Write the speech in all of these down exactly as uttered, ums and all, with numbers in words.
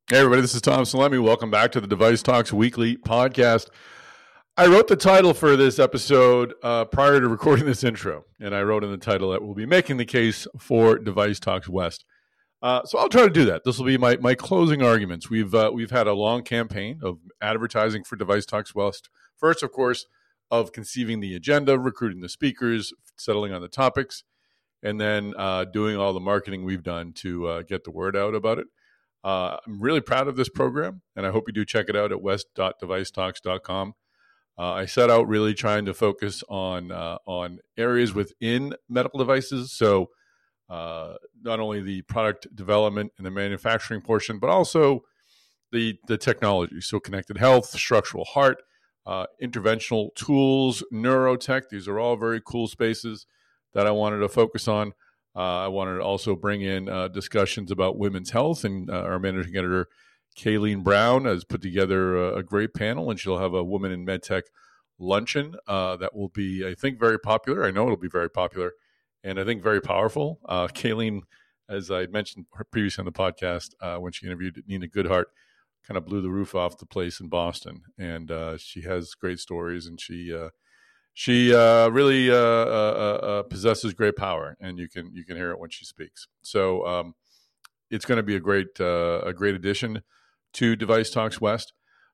Hey, everybody, this is Tom Salemi. Welcome back to the Device Talks Weekly podcast. I wrote the title for this episode uh, prior to recording this intro, and I wrote in the title that we'll be making the case for Device Talks West. Uh, so I'll try to do that. This will be my my closing arguments. We've uh, we've had a long campaign of advertising for Device Talks West. First, of course, of conceiving the agenda, recruiting the speakers, settling on the topics, and then uh, doing all the marketing we've done to uh, get the word out about it. Uh, I'm really proud of this program, and I hope you do check it out at west dot device talks dot com. Uh, I set out really trying to focus on uh, on areas within medical devices, so uh, not only the product development and the manufacturing portion, but also the the technology. So connected health, structural heart, uh, interventional tools, neurotech. These are all very cool spaces that I wanted to focus on. Uh, I wanted to also bring in uh, discussions about women's health, and uh, our managing editor, Kayleen Brown, has put together a, a great panel, and she'll have a Women in MedTech luncheon uh, that will be, I think, very popular. I know it'll be very popular, and I think very powerful. Uh, Kayleen, as I mentioned previously on the podcast, uh, when she interviewed Nina Goodhart, kind of blew the roof off the place in Boston, and uh, she has great stories, and she uh, She uh, really uh, uh, uh, possesses great power, and you can you can hear it when she speaks. So um, it's going to be a great uh, a great addition to Device Talks West.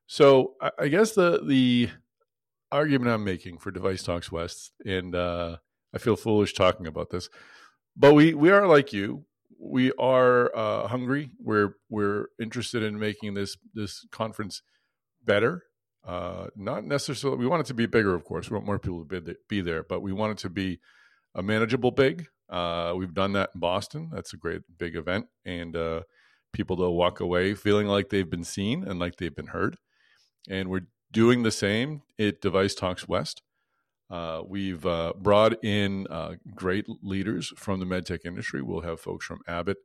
So I, I guess the the argument I'm making for Device Talks West, and uh, I feel foolish talking about this, but we we are like you. We are uh, hungry. We're we're interested in making this this conference better. Uh, not necessarily, we want it to be bigger, of course. We want more people to be, be there, but we want it to be a manageable big. Uh, we've done that in Boston. That's a great big event. And uh, people will walk away feeling like they've been seen and like they've been heard. And we're doing the same at Device Talks West. Uh, we've uh, brought in uh, great leaders from the medtech industry. We'll have folks from Abbott,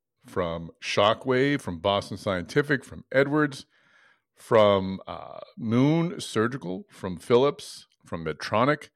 from Shockwave, from Boston Scientific, from Edwards, from uh, Moon Surgical, from Philips, from Medtronic,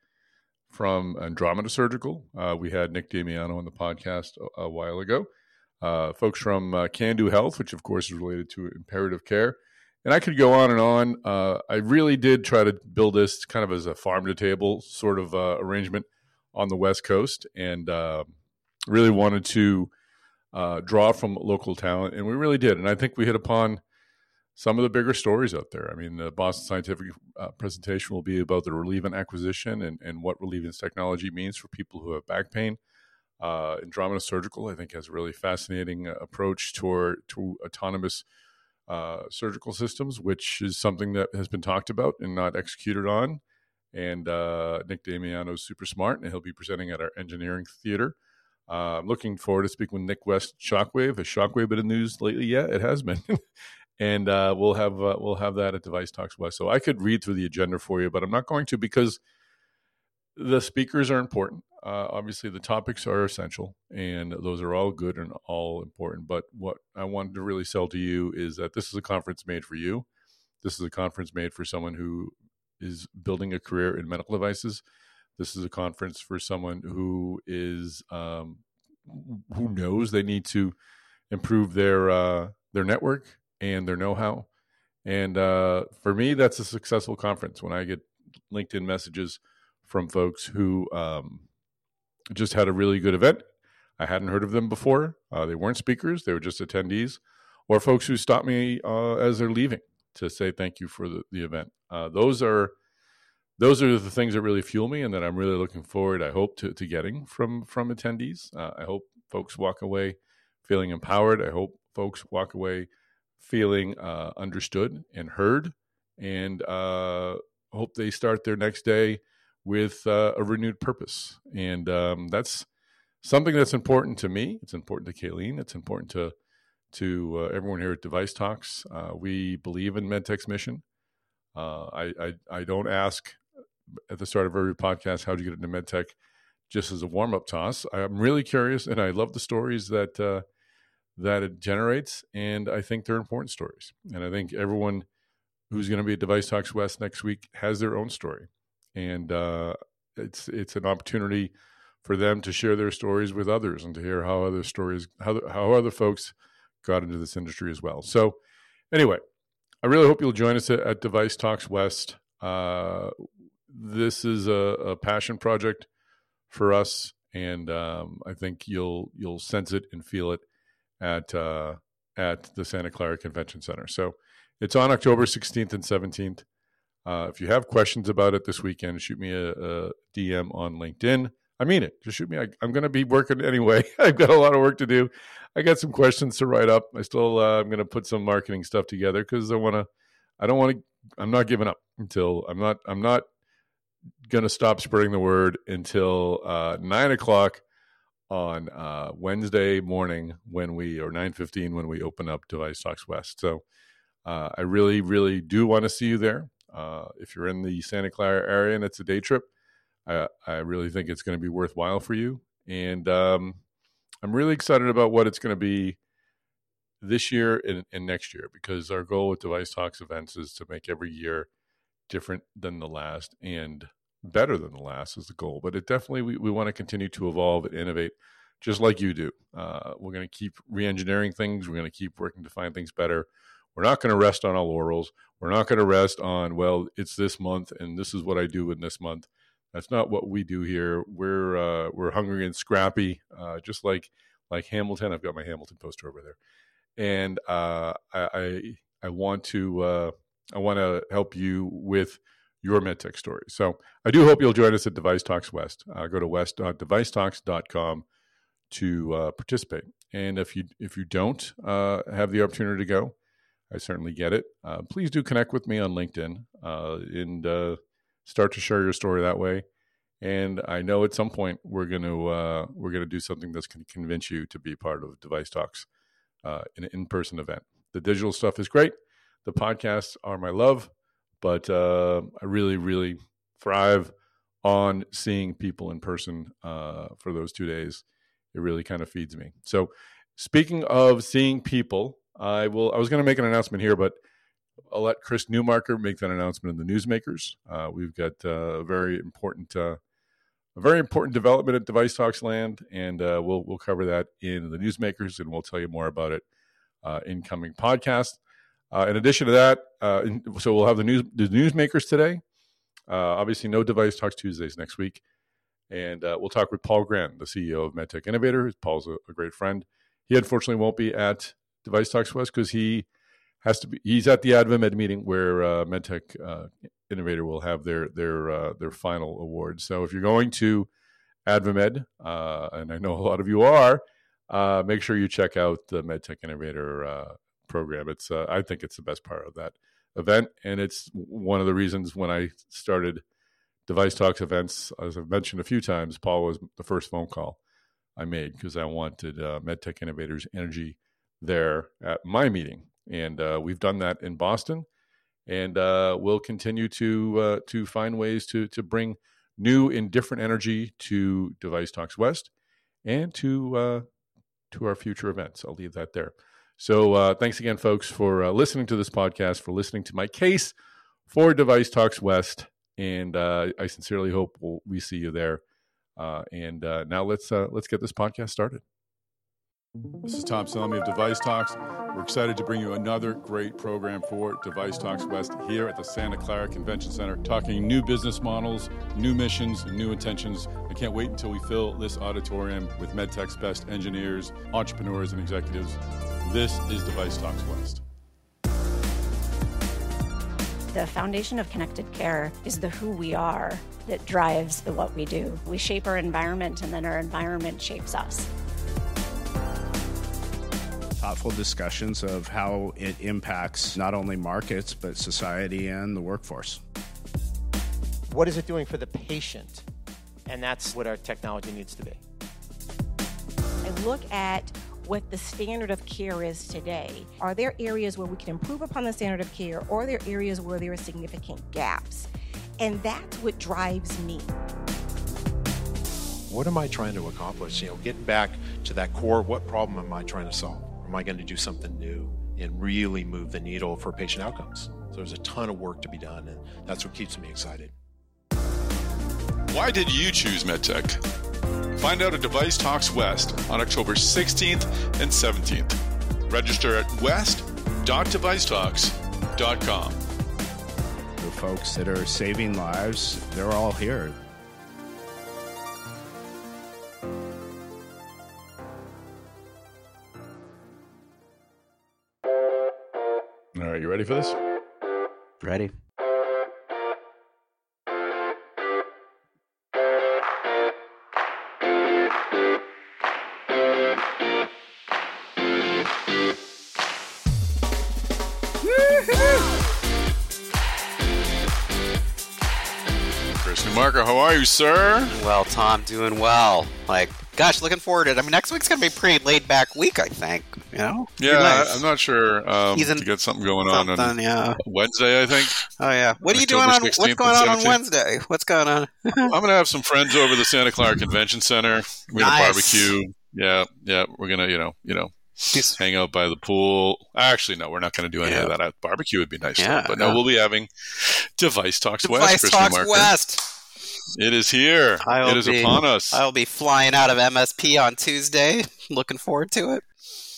from Andromeda Surgical. Uh, we had Nick Damiano on the podcast a, a while ago. Uh, folks from uh, Can Do Health, which of course is related to imperative care. And I could go on and on. Uh, I really did try to build this kind of as a farm-to-table sort of uh, arrangement on the West Coast, and uh, really wanted to uh, draw from local talent, and we really did. And I think we hit upon some of the bigger stories out there. I mean, the Boston Scientific uh, presentation will be about the Relievant acquisition and, and what Relievant's technology means for people who have back pain. Uh, Andromeda Surgical, I think, has a really fascinating uh, approach toward to autonomous uh, surgical systems, which is something that has been talked about and not executed on. And uh, Nick Damiano is super smart, and he'll be presenting at our engineering theater. Uh, I'm looking forward to speaking with Nick West, Shockwave. Has Shockwave been in the news lately? Yeah, it has been. And uh, we'll have uh, we'll have that at Device Talks West. So I could read through the agenda for you, but I'm not going to, because the speakers are important. Uh, obviously, the topics are essential, and those are all good and all important. But what I wanted to really sell to you is that this is a conference made for you. This is a conference made for someone who is building a career in medical devices. This is a conference for someone who is um, who knows they need to improve their uh, their network and their know-how. And uh, for me, that's a successful conference when I get LinkedIn messages from folks who um, just had a really good event. I hadn't heard of them before. Uh, they weren't speakers. They were just attendees, or folks who stopped me uh, as they're leaving to say thank you for the, the event. Uh, those are those are the things that really fuel me, and that I'm really looking forward, I hope, to, to getting from, from attendees. Uh, I hope folks walk away feeling empowered. I hope folks walk away feeling uh, understood and heard, and uh, hope they start their next day with uh, a renewed purpose. And um, that's something that's important to me. It's important to Kayleen. It's important to to uh, everyone here at Device Talks. Uh, we believe in MedTech's mission. Uh, I, I I don't ask at the start of every podcast, how'd you get into MedTech, just as a warm-up toss. I'm really curious, and I love the stories that uh, that it generates, and I think they're important stories. And I think everyone who's going to be at Device Talks West next week has their own story, and uh, it's it's an opportunity for them to share their stories with others and to hear how other stories, how how other folks got into this industry as well. So anyway, I really hope you'll join us at, at Device Talks West. Uh, this is a, a passion project for us, and um, I think you'll you'll sense it and feel it at uh, at the Santa Clara Convention Center. So it's on October sixteenth and seventeenth. Uh, if you have questions about it this weekend, shoot me a, a D M on LinkedIn. I mean it. Just shoot me. I, I'm going to be working anyway. I've got a lot of work to do. I got some questions to write up. I still, uh, I'm going to put some marketing stuff together because I want to, I don't want to, I'm not giving up until I'm not, I'm not going to stop spreading the word until uh, nine o'clock on uh, Wednesday morning when we, or nine fifteen when we open up Device Talks West. So uh, I really, really do want to see you there. Uh, if you're in the Santa Clara area and it's a day trip, I, I really think it's going to be worthwhile for you. And um, I'm really excited about what it's going to be this year and, and next year, because our goal with Device Talks events is to make every year different than the last and better than the last is the goal. But it definitely, we, we want to continue to evolve and innovate just like you do. Uh, we're going to keep re-engineering things. We're going to keep working to find things better. We're not going to rest on our laurels. We're not going to rest on, well, it's this month and this is what I do in this month. That's not what we do here. We're uh, we're hungry and scrappy, uh, just like like Hamilton. I've got my Hamilton poster over there, and uh, I, I I want to uh, I want to help you with your MedTech story. So I do hope you'll join us at Device Talks West. Uh, go to west dot device talks dot com to uh, participate. And if you if you don't uh, have the opportunity to go, I certainly get it. Uh, please do connect with me on LinkedIn uh, and uh, start to share your story that way. And I know at some point we're going to uh, we're going to do something that's going to convince you to be part of Device Talks, uh, an in-person event. The digital stuff is great. The podcasts are my love, but uh, I really, really thrive on seeing people in person uh, for those two days. It really kind of feeds me. So speaking of seeing people, I will. I was going to make an announcement here, but I'll let Chris Newmarker make that announcement in the Newsmakers. Uh, we've got uh, a very important, uh, a very important development at Device Talks Land, and uh, we'll we'll cover that in the Newsmakers, and we'll tell you more about it uh, in coming podcasts. Uh, in addition to that, uh, in, so we'll have the news the Newsmakers today. Uh, obviously, no Device Talks Tuesdays next week, and uh, we'll talk with Paul Grant, the C E O of MedTech Innovator. Paul's a, a great friend. He unfortunately won't be at Device Talks West because he has to be. He's at the AdvaMed meeting where uh, MedTech uh, Innovator will have their their uh, their final awards. So if you're going to AdvaMed, uh, and I know a lot of you are, uh, make sure you check out the MedTech Innovator uh, program. It's uh, I think it's the best part of that event, and it's one of the reasons when I started Device Talks events, as I've mentioned a few times, Paul was the first phone call I made because I wanted uh, MedTech Innovators energy there at my meeting. And uh, we've done that in Boston, and uh, we'll continue to uh, to find ways to to bring new and different energy to Device Talks West and to uh, to our future events. I'll leave that there. So uh, thanks again, folks, for uh, listening to this podcast, for listening to my case for Device Talks West, and uh, I sincerely hope we'll, we see you there. Uh, and uh, now let's uh, let's get this podcast started. This is Tom Salemi of Device Talks. We're excited to bring you another great program for Device Talks West here at the Santa Clara Convention Center, talking new business models, new missions, and new intentions. I can't wait until we fill this auditorium with MedTech's best engineers, entrepreneurs, and executives. This is Device Talks West. The foundation of connected care is the who we are that drives the what we do. We shape our environment, and then our environment shapes us. Thoughtful discussions of how it impacts not only markets, but society and the workforce. What is it doing for the patient? And that's what our technology needs to be. I look at what the standard of care is today. Are there areas where we can improve upon the standard of care, or are there areas where there are significant gaps? And that's what drives me. What am I trying to accomplish? You know, getting back to that core, what problem am I trying to solve? Am I going to do something new and really move the needle for patient outcomes? So there's a ton of work to be done, and that's what keeps me excited. Why did you choose MedTech? Find out at Device Talks West on October sixteenth and seventeenth. Register at west dot device talks dot com. The folks that are saving lives, they're all here. All right, you ready for this? Ready. Chris Newmarker, how are you, sir? Well, Tom, doing well. Like, gosh, looking forward to it. I mean, next week's going to be a pretty laid-back week, I think. You know? Yeah, nice. I, I'm not sure um, He's in to get something going on on Something, yeah. Wednesday, I think. Oh, yeah. What are you October doing on, what's sixteenth going on and on seventeenth? Wednesday? What's going on? I'm going to have some friends over the Santa Clara Convention Center. We're going to Nice. barbecue. Yeah, yeah. We're going to, you know, you know, Just- hang out by the pool. Actually, no, we're not going to do any Yeah. of that. Barbecue would be nice. Yeah, too. But no, yeah. we'll be having Device Talks West. Device Chris Talks Newmarker. West. It is here. I'll it is be- upon us. I'll be flying out of M S P on Tuesday. Looking forward to it.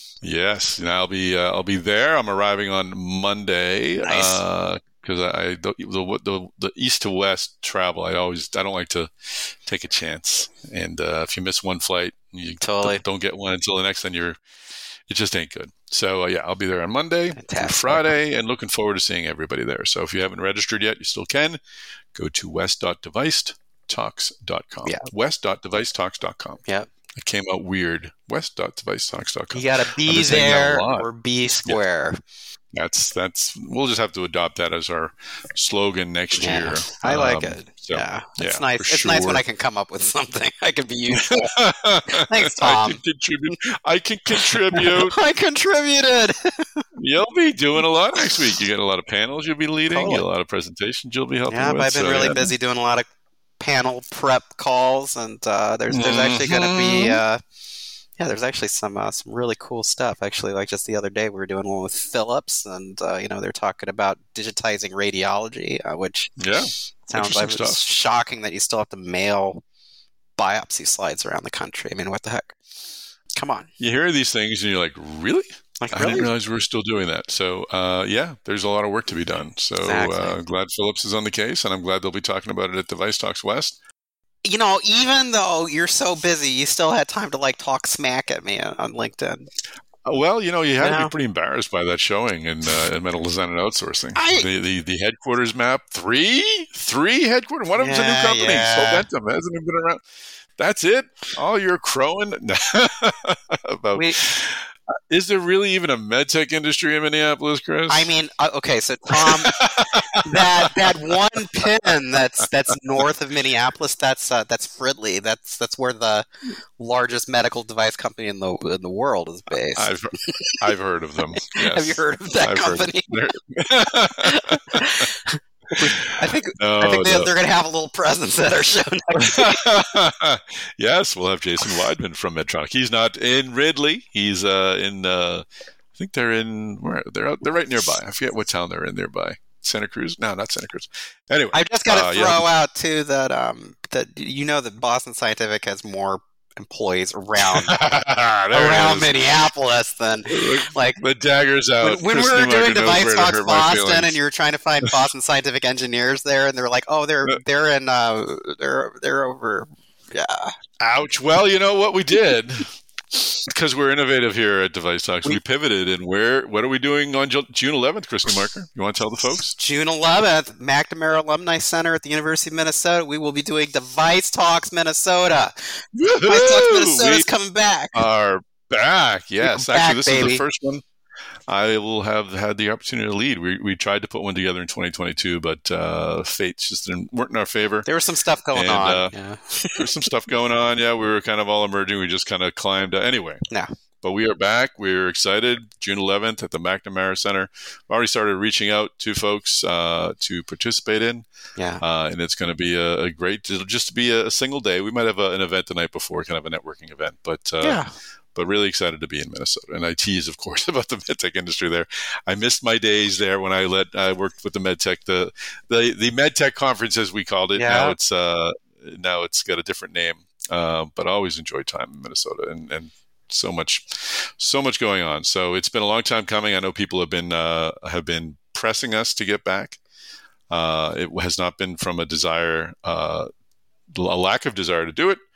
Yes, and I'll be uh, I'll be there. I'm arriving on Monday Nice. because I, I the, the the east to west travel. I always I don't like to take a chance, and uh, if you miss one flight, you Totally. don't, don't get one until the next. Then you're it just ain't good. So uh, yeah, I'll be there on Monday, through Fantastic. Friday, and looking forward to seeing everybody there. So if you haven't registered yet, you still can. Go to west dot device talks dot com. Yeah. west dot device talks dot com. Yep. It came out weird. west dot device talks dot com. You got to I've be been saying that there a lot. or be square. That's that's. We'll just have to adopt that as our slogan next Yeah, year. I like Um, it. so, yeah, it's yeah, nice. for It's nice when sure. I can come up with something I can be useful. Thanks, I Tom. can contribute. I can contribute. I contributed. You'll be doing a lot next week. You get a lot of panels you'll be leading. You Totally. get a lot of presentations you'll be helping Yeah, with. but I've been so, really yeah. busy doing a lot of panel prep calls, and uh, there's there's actually going to be Mhm. uh, yeah, there's actually some uh, some really cool stuff. Actually, like just the other day, we were doing one with Philips, and uh, you know they're talking about digitizing radiology, uh, which Yeah, sounds interesting like stuff. it's shocking that you still have to mail biopsy slides around the country. I mean, what the heck? Come on, You hear these things and you're like, really? like I really? didn't realize we were still doing that. So, uh, yeah, there's a lot of work to be done. So, Exactly. uh, glad Phillips is on the case, and I'm glad they'll be talking about it at Device Talks West. You know, even though you're so busy, you still had time to like talk smack at me on on LinkedIn. Uh, Well, you know, you had to Yeah. be pretty embarrassed by that showing in, uh, in Metal Design and Outsourcing. I- the, the the headquarters map, three, three headquarters. One of them's a new Yeah, company. yeah. Solventum hasn't even been around. That's it. All you're crowing about. We, Is there really even a medtech industry in Minneapolis, Chris? I mean, uh, okay, so Tom, that that one pin that's that's north of Minneapolis, that's uh, that's Fridley. That's that's where the largest medical device company in the in the world is based. I've I've heard of them. Yes. Have you heard of that I've heard of company? them. I think No, I think they, no. they're going to have a little presence at our show next week. Yes, we'll have Jason Weidman from Medtronic. He's not in Ridley. He's uh, in. Uh, I think they're in. Where they're out, they're right nearby. I forget what town they're in nearby. Santa Cruz? No, not Santa Cruz. Anyway, I just got to uh, throw yeah. out too that um that you know that Boston Scientific has more employees around There it around is. Minneapolis than like The dagger's out. when, when we Chris were Newmarker doing knows Device where to Talks hurt my Boston, feelings. and you were trying to find Boston Scientific engineers there, and they were like, "Oh, they're they're in uh they're they're over." Yeah, Ouch. Well, you know what we did? Because we're innovative here at Device Talks. We, We- pivoted, and where? What are we doing on Ju- June eleventh, Chris Newmarker? You want to tell the folks? June eleventh, McNamara Alumni Center at the University of Minnesota. We will be doing Device Talks Minnesota. Device Talks Minnesota We is coming back. are back. Yes, We're actually, back, this is baby. the first one I will have had the opportunity to lead. We we tried to put one together in twenty twenty-two, but uh, fates just didn't, weren't in our favor. There was some stuff going And, on. uh, yeah. There's some stuff going on. Yeah, we were kind of all emerging. We just kind of climbed. Uh, anyway. Yeah. But we are back. We're excited. June eleventh at the McNamara Center. I've already started reaching out to folks uh, to participate in. Yeah. Uh, and it's going to be a, a great, it'll just be a, a single day. We might have a, an event the night before, kind of a networking event. But uh, Yeah. but really excited to be in Minnesota. And I tease, of course, about the medtech industry there. I missed my days there when I let I worked with the medtech, the the the medtech conference, as we called it. Yeah. Now it's uh now it's got a different name. Uh, but I always enjoyed time in Minnesota, and, and so much, so much going on. So it's been a long time coming. I know people have been uh, have been pressing us to get back. Uh, it has not been from a desire, uh, a lack of desire to do it,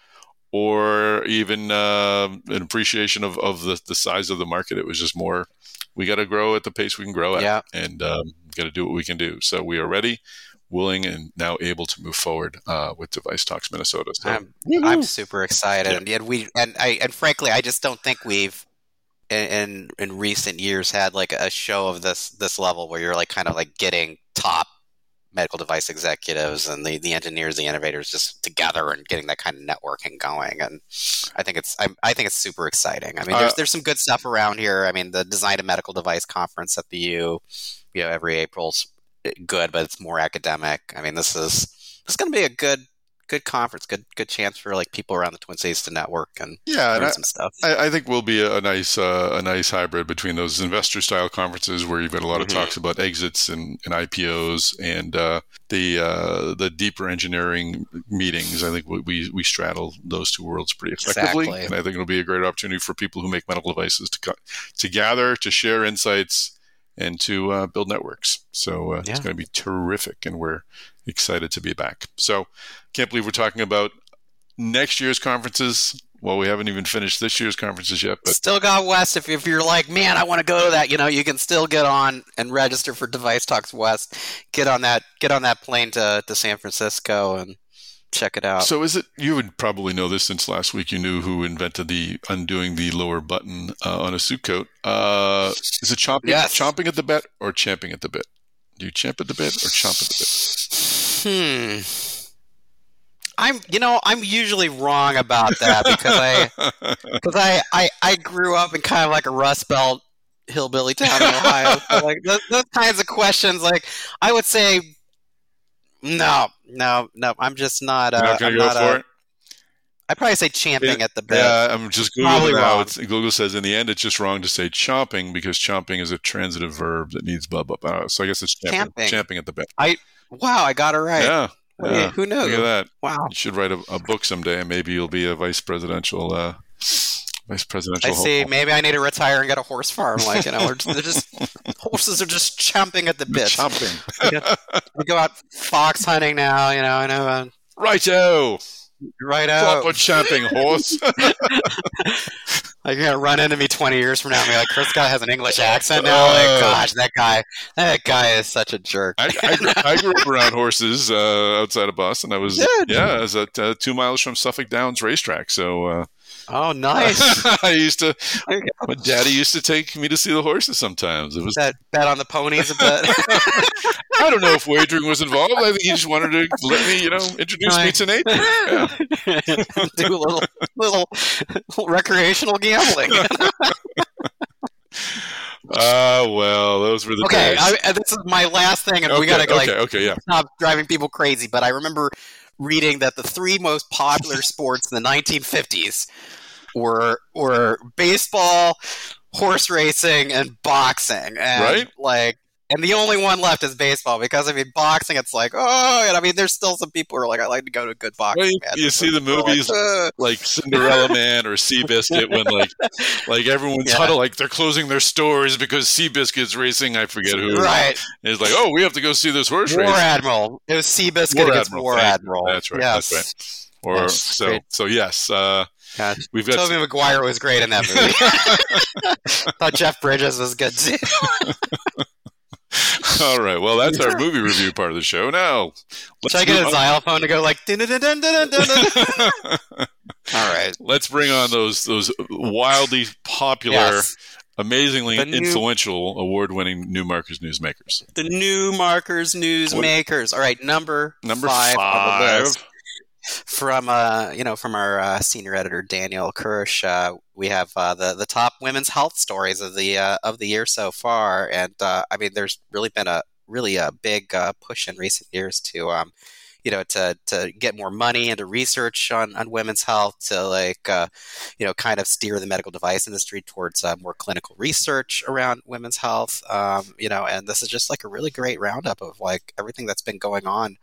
or even uh, an appreciation of, of the, the size of the market. It was just more, we got to grow at the pace we can grow at, yeah. and um, got to do what we can do. So we are ready, willing, and now able to move forward uh, with Device Talks Minnesota. So, I'm, I'm super excited, yeah. and, and we and I and frankly, I just don't think we've in, in in recent years had like a show of this this level where you're like kind of like getting top medical device executives and the, the engineers, the innovators just together and getting that kind of networking going. And I think it's I, I think it's super exciting. I mean, there's uh, there's some good stuff around here. I mean, the Design a Medical Device Conference at the U, you know, every April's good, but it's more academic. I mean, this is this is going to be a good good conference, good good chance for like people around the Twin Cities to network and yeah, learn and I, some stuff. I, I think we'll be a, a nice uh, a nice hybrid between those investor style conferences where you've got a lot of mm-hmm. talks about exits and, and I P Os and uh, the uh, the deeper engineering meetings. I think we we straddle those two worlds pretty effectively, exactly. and I think it'll be a great opportunity for people who make medical devices to co- to gather, to share insights, and to uh, build networks. So uh, yeah. It's going to be terrific, and we're excited to be back. So can't believe we're talking about next year's conferences. Well, we haven't even finished this year's conferences yet. But still got West. If, if you're like, man, I want to go to that, you know, you can still get on and register for Device Talks West. Get on that get on that plane to, to San Francisco and check it out. So is it, you would probably know this since last week you knew who invented the undoing the lower button uh, on a suit coat. Uh, is it chomping, yes. chomping at the bit or champing at the bit? Do you champ at the bit or chomp at the bit? Hmm. I'm, you know, I'm usually wrong about that because I, because I, I, I grew up in kind of like a Rust Belt hillbilly town in Ohio. So like those, those kinds of questions, like I would say, no, no, no. I'm just not. Uh, You're not going to go not for a, it. I probably say champing it, at the bit. Yeah, I'm just Googling now. It's, Google says in the end it's just wrong to say chomping because chomping is a transitive verb that needs blah blah blah. So I guess it's champing, champing. champing at the bit. I wow, I got it right. Yeah. Wait, yeah. Who knows? Look at that. Wow. You should write a, a book someday, and maybe you'll be a vice presidential. Uh, Vice presidential. I see. Hopeful. Maybe I need to retire and get a horse farm. Like you know, we're just, they're just horses are just chomping at the bit. Chomping. We go out fox hunting now. You know, I know. Uh, Righto. Righto. Proper champing horse. Like you're gonna run into me twenty years from now and be like, Chris guy has an English accent now. Like, gosh, that guy, that guy is such a jerk. I, I, I grew up around horses uh, outside of Boston. I was Good. yeah, I was at uh, two miles from Suffolk Downs racetrack. So. Uh, Oh, nice! I used to. My daddy used to take me to see the horses sometimes. It was that bet on the ponies a bit. I don't know if wagering was involved. I think he just wanted to let me, you know, introduce Right. me to nature. Yeah. Do a little, little, little recreational gambling. Ah, uh, well, those were the Okay, days. I, this is my last thing, and okay, we gotta like okay, okay, yeah. stop driving people crazy. But I remember reading that the three most popular sports in the nineteen fifties were were baseball, horse racing, and boxing. And Right. like, and the only one left is baseball because I mean, boxing. It's like, oh, and I mean, there's still some people who are like, I like to go to a good boxing Well, you, match. you see the They're movies like, "Ugh." like Cinderella Man or Seabiscuit when like like everyone's Yeah. huddled like they're closing their stores because Seabiscuit's racing. I forget who. Right. And it's like, oh, we have to go see this horse War race. Admiral. It was Seabiscuit War against Admiral, War thank you. Admiral. That's right. Yes. That's right. Or That's so great. so yes. Uh, Yeah. we've got Tobey Maguire was great in that movie. Thought Jeff Bridges was good too. All right. Well, that's our movie review part of the show. Now, let's Should I get a move xylophone to go like dun dun dun dun dun dun dun? on- All right. Let's bring on those those wildly popular, Yes. amazingly The new- influential, award-winning New Markers newsmakers. The new markers newsmakers. All right, number Number five, on the five. list. From uh, you know, from our uh, senior editor Daniel Kirsch, uh, we have uh, the the top women's health stories of the uh, of the year so far, and uh, I mean, there's really been a really a big uh, push in recent years to um, you know, to to get more money into research on, on women's health, to like uh, you know, kind of steer the medical device industry towards uh, more clinical research around women's health. Um, you know, and this is just like a really great roundup of like everything that's been going on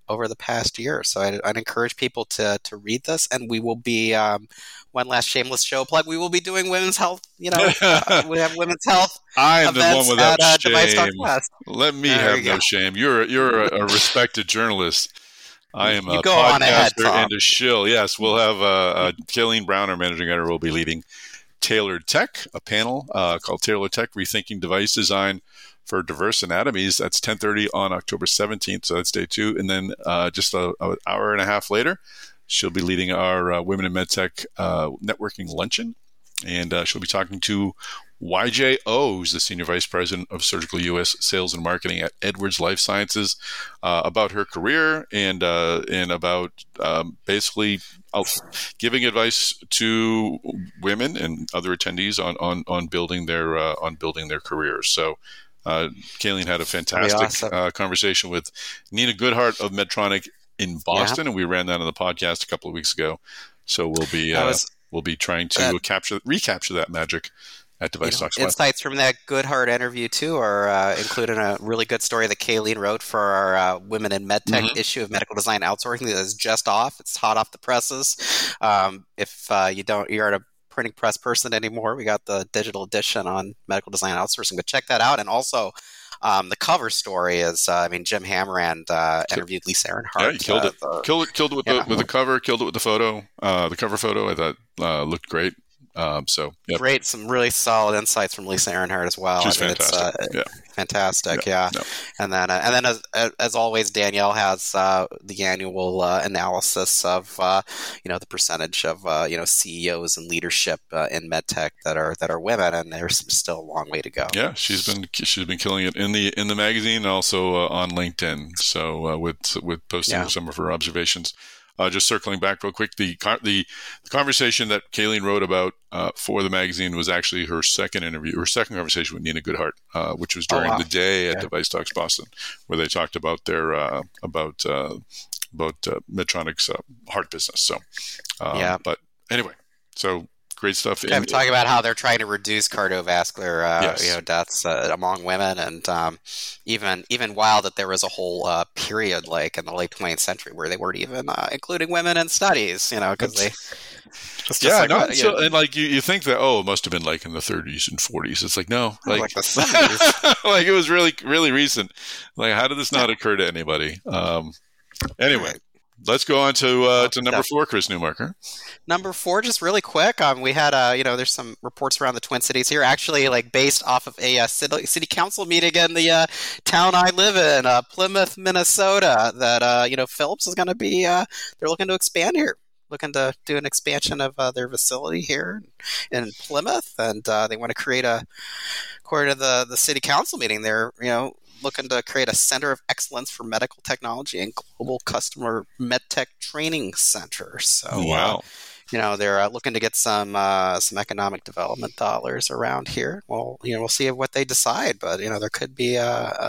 over the past year. So I'd, I'd encourage people to to read this, and we will be um, one last shameless show plug. We will be doing women's health. You know, uh, we have women's health. I am the one without at, uh, shame. West. Let me there have no go. shame. You're you're a, a respected journalist. I am you a go on ahead, podcaster Tom. and a shill. Yes, we'll have uh, uh, Kayleen Brown, our managing editor, will be leading Tailored Tech, a panel uh, called Tailored Tech: Rethinking Device Design for Diverse Anatomies. That's ten thirty on October seventeenth, so that's day two. And then uh, just an hour and a half later, she'll be leading our uh, Women in MedTech uh, networking luncheon, and uh, she'll be talking to Y J O, who's the Senior Vice President of Surgical U S Sales and Marketing at Edwards Life Sciences, uh, about her career and uh, and about um, basically giving advice to women and other attendees on on, on building their uh, on building their careers. So, uh, Kayleen had a fantastic awesome. uh, conversation with Nina Goodhart of Medtronic in Boston, yeah. and we ran that on the podcast a couple of weeks ago. So we'll be uh, was, we'll be trying to uh, capture recapture that magic at Device you know, Talks. Insights from that Goodhart interview too are uh, included in a really good story that Kayleen wrote for our uh, Women in MedTech mm-hmm. issue of Medical Design Outsourcing that is just off. It's hot off the presses. Um, if uh, you don't, you're a printing press person anymore, we got the digital edition on medical design outsourcing. But check that out, and also. Um, the cover story is, uh, I mean, Jim Hammerand uh, interviewed Lisa Earnhardt. Yeah, he killed uh, it. The, killed it. Killed it with yeah. the with the cover. Killed it with the photo. Uh, the cover photo I thought uh, looked great. Um, so yep. Great, some really solid insights from Lisa Earnhardt as well. She's I mean, fantastic. It's, uh, yeah. Fantastic, yeah. yeah. No. And then, uh, and then, as as always, Danielle has uh, the annual uh, analysis of uh, you know the percentage of uh, you know C E Os and leadership uh, in medtech that are that are women, and there's still a long way to go. Yeah, she's been she's been killing it in the in the magazine, and also uh, on LinkedIn. So uh, with with posting yeah. some of her observations. Uh, just circling back real quick, the, the the conversation that Kayleen wrote about uh, for the magazine was actually her second interview, her second conversation with Nina Goodhart, uh, which was during oh, wow. the day at yeah. Device Talks Boston, where they talked about their uh, about uh, about uh, Medtronic's uh, heart business. So, um, yeah. But anyway, so. Great stuff. Yeah, I'm talking about how they're trying to reduce cardiovascular, uh, yes. you know, deaths uh, among women, and um, even even while that there was a whole uh, period, like in the late twentieth century, where they weren't even uh, including women in studies, you know, because they. Just yeah, like, no, uh, so, know, and like you, you think that oh, it must have been like in the thirties and forties. It's like no, like, like the seventies. Like it was really really recent. Like how did this not occur to anybody? Um, anyway. Right. Let's go on to uh, to number four, Chris Newmarker. Number four, just really quick. Um, we had, uh, you know, there's some reports around the Twin Cities here, actually, like based off of a uh, city, city council meeting in the uh, town I live in, uh, Plymouth, Minnesota. That uh, you know, Philips is going to be. Uh, they're looking to expand here, looking to do an expansion of uh, their facility here in Plymouth, and uh, they want to create a. According to the the city council meeting, they're you know. looking to create a center of excellence for medical technology and global customer medtech training center. So, wow. uh, you know, they're uh, looking to get some uh, some economic development dollars around here. Well, you know, we'll see what they decide, but you know, there could be a,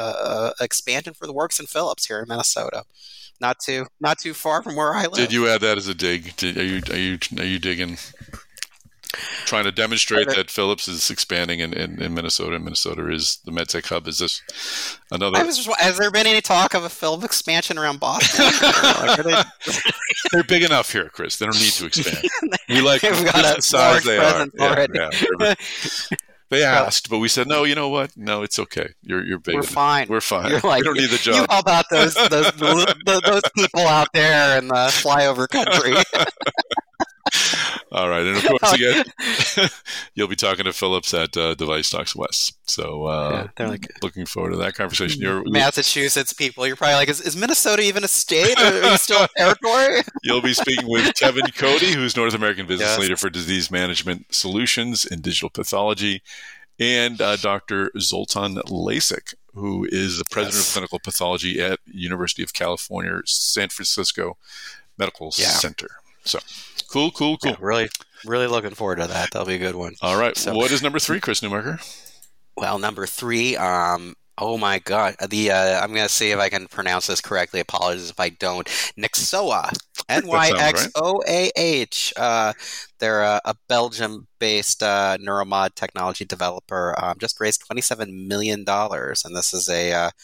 a, a expansion for the works in Philips here in Minnesota. Not too not too far from where I live. Did you add that as a dig? Did, are you are you are you digging? Trying to demonstrate that Philips is expanding in, in, in Minnesota, and Minnesota is the medtech hub. Is this another? I was just, has there been any talk of a Philips expansion around Boston? like, they... They're big enough here, Chris. They don't need to expand. We like They've got the size they are. Yeah, yeah, they asked, but we said no. You know what? No, it's okay. You're you're big. We're enough. fine. We're fine. You're like, we don't need the job. You how about those those those people out there in the flyover country? All right, and of course, again, you'll be talking to Philips at uh, Device Talks West. So, uh, yeah, they're like, looking forward to that conversation. You're, Massachusetts people, you're probably like, is, is Minnesota even a state? Or are you still a territory? You'll be speaking with Kevin Cody, who's North American Business yes. Leader for Disease Management Solutions in Digital Pathology, and uh, Doctor Zoltan Lasik, who is the President yes. of Clinical Pathology at University of California, San Francisco Medical yeah. Center. So. Cool, cool, cool. Yeah, really, really looking forward to that. That'll be a good one. All right. So, what is number three, Chris Newmarker? Well, number three, um, oh my God. The uh, I'm going to see if I can pronounce this correctly. Apologies if I don't. Nyxoah. N Y X O A H. Uh, they're a, a Belgium-based uh, neuromod technology developer. Um, just raised twenty-seven million dollars. And this is a... Uh,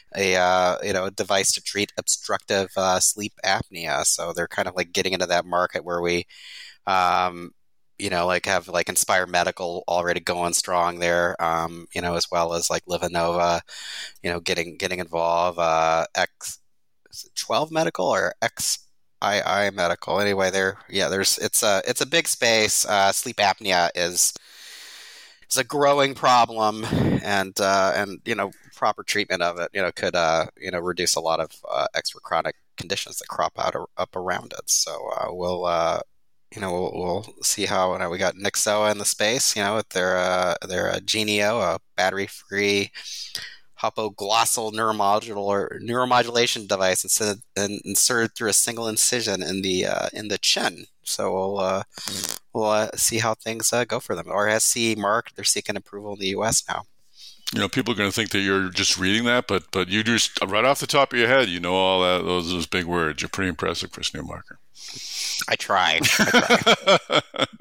a uh, you know a device to treat obstructive uh, sleep apnea. So they're kind of like getting into that market where we, um, you know, like have like Inspire Medical already going strong there, um, you know, as well as like Livanova, you know, getting getting involved. Uh, X is it twelve Medical or X I I Medical. Anyway, there, yeah, there's it's a it's a big space. Uh, sleep apnea is is a growing problem, and uh, and you know, proper treatment of it, you know, could uh, you know reduce a lot of uh, extra chronic conditions that crop out or, up around it. So uh, we'll. Uh, You know, we'll, we'll see how. You know, we got Nyxoah in the space. You know, with their uh, their uh, Genio, a battery-free hypoglossal neuromodulator neuromodulation device, instead and inserted through a single incision in the uh, in the chin. So we'll uh, we'll uh, see how things uh, go for them. R S C mark. They're seeking approval in the U S now. You know, people are going to think that you're just reading that, but but you just right off the top of your head, you know all that those those big words. You're pretty impressive, Chris Newmarker. I try. I try.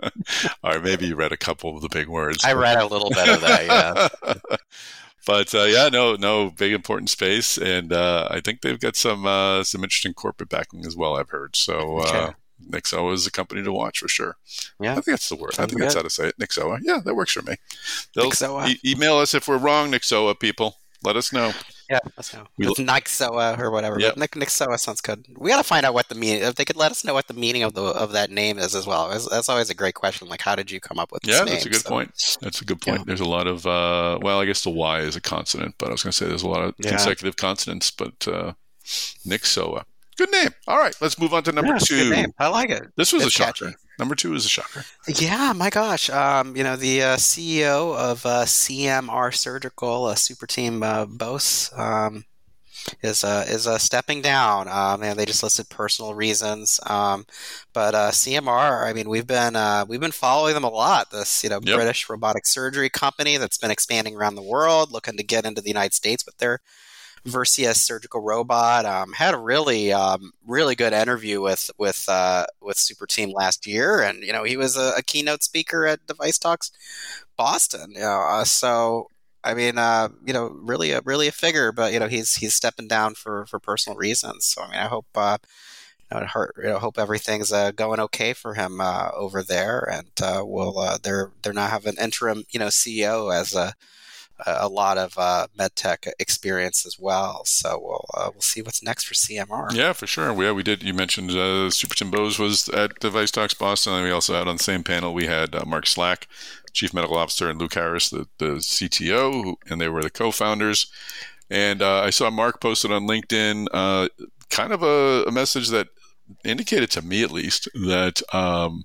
Or maybe you read a couple of the big words. I read a little bit of that, yeah. But uh, yeah, no, no, big important space, and uh, I think they've got some uh, some interesting corporate backing as well. I've heard so. Uh, Okay. Nyxoah is a company to watch for sure. Yeah, I think that's the word. I Sounds think that's good. how to say it. Nyxoah. Yeah, that works for me. They'll Nyxoah. e- email us if we're wrong, Nyxoah people. Let us know. Yeah, that's how. We- It's Nyxoah or whatever. Yep. But Nyx- Nyxoah sounds good. We got to find out what the meaning. If they could let us know what the meaning of the of that name is as well. That's, that's always a great question. Like, how did you come up with this Yeah, name? that's a good So, point. That's a good point. Yeah. There's a lot of, uh, well, I guess the Y is a consonant, but I was going to say there's a lot of Yeah. consecutive consonants, but uh, Nyxoah. Good name. All right, let's move on to number Yeah, it's a two. good name. I like it. This was It's a shocker. catchy. Number two is a shocker. Yeah, my gosh. Um, you know, the uh, C E O of uh, C M R Surgical, uh, Super Team uh, Bose, um, is uh, is uh, stepping down. Um, and they just listed personal reasons. Um, but uh, C M R, I mean, we've been uh, we've been following them a lot. This you know Yep. British robotic surgery company that's been expanding around the world, looking to get into the United States with their Versius surgical robot. Um, had a really, um, really good interview with with uh, with Super Team last year, and you know he was a, a keynote speaker at Device Talks Boston. You know, uh, so I mean, uh, you know, really, a really a figure, but you know he's he's stepping down for, for personal reasons. So I mean, I hope uh, you know, heart, you know, hope everything's uh, going okay for him uh, over there, and uh, we'll uh, they're they're now have an interim you know C E O as a a lot of uh, medtech experience as well. So we'll uh, we'll see what's next for C M R. Yeah, for sure. Yeah, we did. You mentioned uh, Super Tim Bose was at Device Talks Boston, and we also had on the same panel, we had uh, Mark Slack, Chief Medical Officer, and Luke Harris, the, the C T O, who, and they were the co-founders. And uh, I saw Mark posted on LinkedIn uh, kind of a, a message that indicated to me, at least, that um,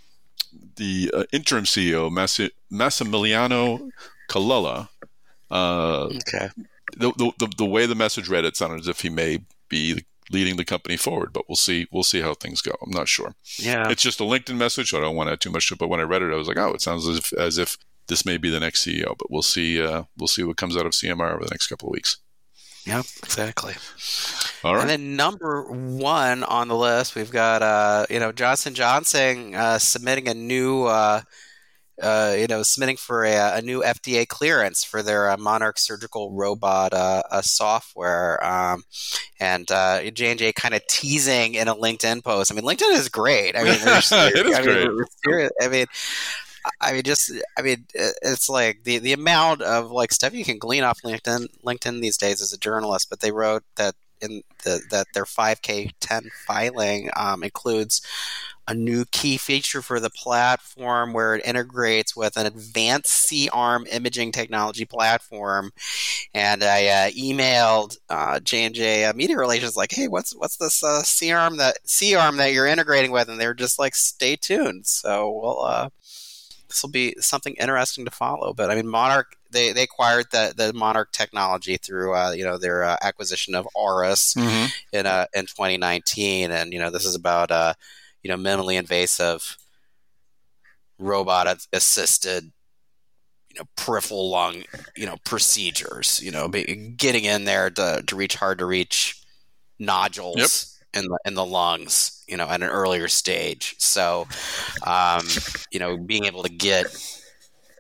the uh, interim C E O, Massi- Massimiliano Colella, uh, Okay. the, the the way the message read, it sounded as if he may be leading the company forward, but we'll see. We'll see how things go. I'm not sure. Yeah. It's just a LinkedIn message, so I don't want to add too much to it. But when I read it, I was like, oh, it sounds as if, as if this may be the next C E O. But we'll see. Uh, we'll see what comes out of C M R over the next couple of weeks. Yep. Exactly. All right. And then number one on the list, we've got uh, you know Johnson Johnson uh, submitting a new. Uh, Uh, you know, submitting for a, a new F D A clearance for their uh, Monarch surgical robot uh, uh, software, um, and uh, J and J kind of teasing in a LinkedIn post. I mean, LinkedIn is great. I mean, there's- It is I mean, great. we're serious. I mean, I mean, just I mean, it's like the the amount of like stuff you can glean off LinkedIn LinkedIn these days as a journalist. But they wrote that in the that their five K ten filing um, includes a new key feature for the platform where it integrates with an advanced C-arm imaging technology platform. And I uh, emailed uh, J and J uh, Media Relations like, hey, what's what's this uh, C-arm that C-arm that you're integrating with? And they're just like, stay tuned. So we'll uh, this will be something interesting to follow. But I mean, Monarch they, they acquired the the Monarch technology through uh, you know their uh, acquisition of Auris Mhm. in uh, in twenty nineteen, and you know this is about uh, you know, minimally invasive robot assisted, you know, peripheral lung, you know, procedures, you know, be, getting in there to, to reach hard to reach nodules Yep. in the, in the lungs, you know, at an earlier stage. So, um, you know, being able to get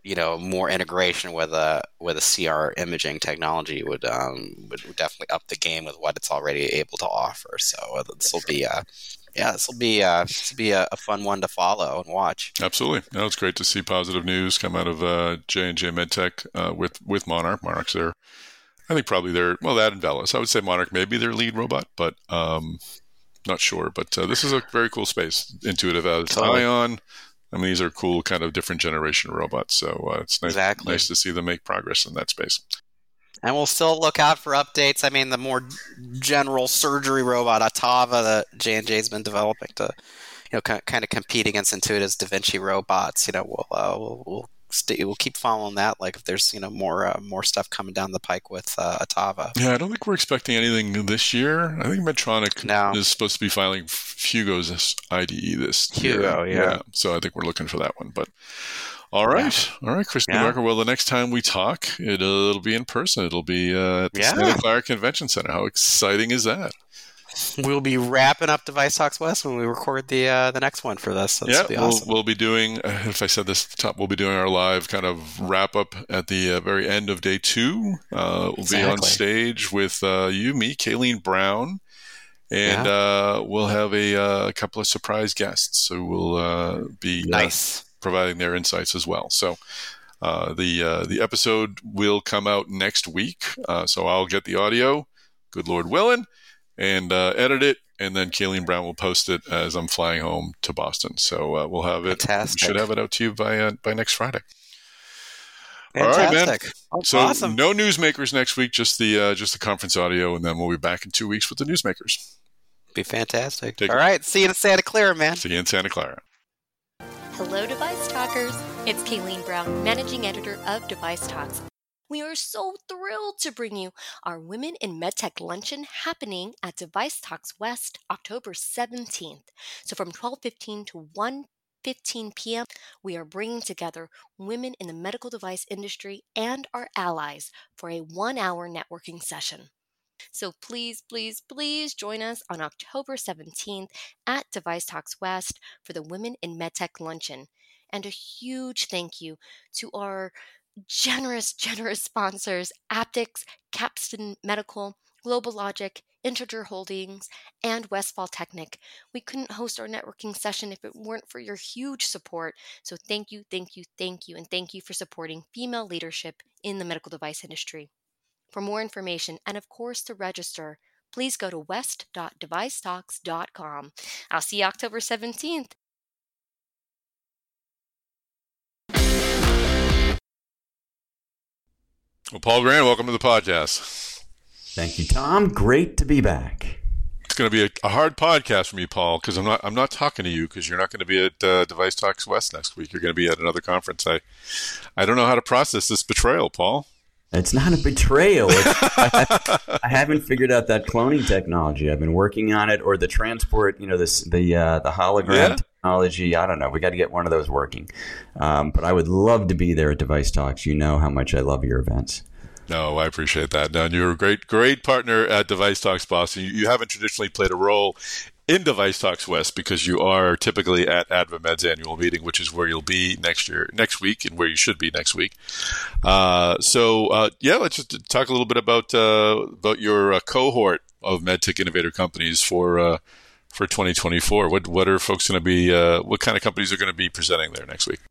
you know, more integration with a with a C R imaging technology would um, would, would definitely up the game with what it's already able to offer. So uh, this will be, uh, yeah, this will be uh, this will be a, a fun one to follow and watch. Absolutely, no, it's great to see positive news come out of uh, J and J MedTech uh, with with Monarch. Monarch's their, I think probably their well that and Velis. I would say Monarch may be their lead robot, but um, not sure. But uh, this is a very cool space. Intuitive as Totally. Ion. I mean, these are cool, kind of different generation robots. So uh, it's nice, Exactly. nice to see them make progress in that space. And we'll still look out for updates. I mean, the more general surgery robot, Atava, that J and J's been developing to, you know, kind of compete against Intuitive's Da Vinci robots. You know, we'll uh, we'll we'll, stay, we'll keep following that. Like if there's you know more uh, more stuff coming down the pike with uh, Atava. Yeah, I don't think we're expecting anything this year. I think Medtronic No. is supposed to be filing Hugo's I D E this Hugo, year. yeah. So I think we're looking for that one. But all right, yeah. all right, Chris Yeah. Newmarker. Well, the next time we talk, it'll, it'll be in person. It'll be uh, at the Yeah. Santa Clara Convention Center. How exciting is that? We'll be wrapping up Device Talks West when we record the uh, the next one for this. So this yeah, will be we'll, awesome. we'll be doing, uh, if I said this at the top, we'll be doing our live kind of wrap up at the uh, very end of day two. Uh, we'll be on Exactly. stage with uh, you, me, Kayleen Brown, and uh, we'll have a, uh, a couple of surprise guests who will uh, be uh, Nice. providing their insights as well. So uh, the uh, the episode will come out next week. Uh, so I'll get the audio, good Lord willing, and uh, edit it, and then Kayleen Brown will post it as I'm flying home to Boston. So uh, we'll have it. Fantastic. We should have it out to you by uh, by next Friday. All right, man. Fantastic. That's So awesome. no newsmakers next week, just the uh, just the conference audio, and then we'll be back in two weeks with the newsmakers. Be fantastic. Take All it. right. See you in Santa Clara, man. See you in Santa Clara. Hello, Device Talkers. It's Kayleen Brown, Managing Editor of Device Talks. We are so thrilled to bring you our Women in MedTech Luncheon happening at Device Talks West, October seventeenth. So from twelve fifteen to one fifteen p.m., we are bringing together women in the medical device industry and our allies for a one-hour networking session. So please, please, please join us on October seventeenth at Device Talks West for the Women in MedTech Luncheon. And a huge thank you to our generous, generous sponsors, Aptix, Capstan Medical, Global Logic, Integer Holdings, and Westfall Technic. We couldn't host our networking session if it weren't for your huge support. So thank you, thank you, thank you, and thank you for supporting female leadership in the medical device industry. For more information, and of course to register, please go to west dot device talks dot com. I'll see you October seventeenth. Well, Paul Grant, welcome to the podcast. Thank you, Tom. Great to be back. It's going to be a, a hard podcast for me, Paul, because I'm not I'm not talking to you because you're not going to be at uh, Device Talks West next week. You're going to be at another conference. I I don't know how to process this betrayal, Paul. It's not a betrayal. It's, I, I haven't figured out that cloning technology. I've been working on it, or the transport, you know, this the uh, the hologram Yeah. technology. I don't know. We got to get one of those working. Um, but I would love to be there at Device Talks. You know how much I love your events. No, I appreciate that. No, you're a great, great partner at Device Talks Boston. You, you haven't traditionally played a role in Device Talks West because you are typically at AdvaMed's annual meeting, which is where you'll be next year, next week, and where you should be next week. Uh, so, uh, yeah, let's just talk a little bit about uh, about your uh, cohort of MedTech innovator companies for uh, for twenty twenty-four. What what are folks going to be? Uh, what kind of companies are going to be presenting there next week?